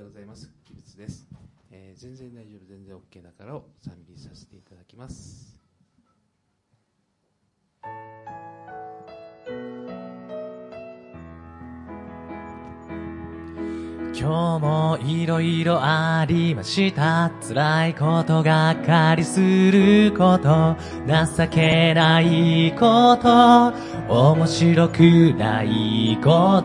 ございます。キブツです。全然大丈夫、全然 OK だからを賛美させていただきます。 今日もいろいろありました。辛いことがっかりすること、情けないこと、面白くないこと。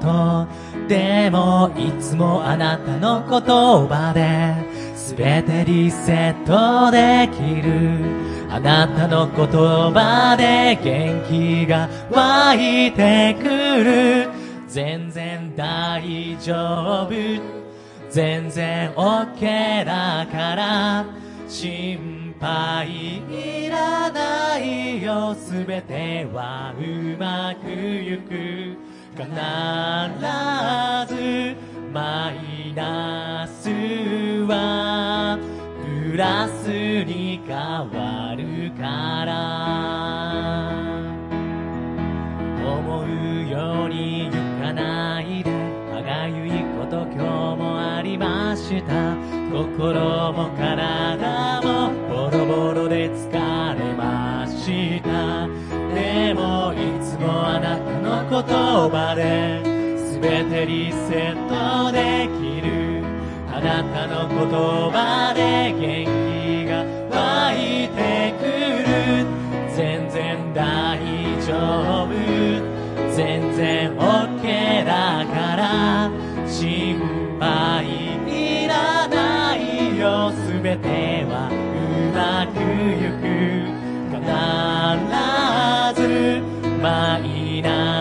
でもいつもあなたの言葉で全てリセットできる。あなたの言葉で元気が湧いてくる。全然大丈夫、全然 OK だから心配いらないよ。すべてはうまくゆく。必ずマイナスはプラスに変わるから。思うようにいかないで、歯がゆいこと今日もありました。心も体もボロボロで疲れました。でもいつもあなたの言葉で全てリセットできる。あなたの言葉で元気が湧いてくる。全然大丈夫、全然 OK だから心配いらないよ。すべてはうまくゆく。必ずマイナス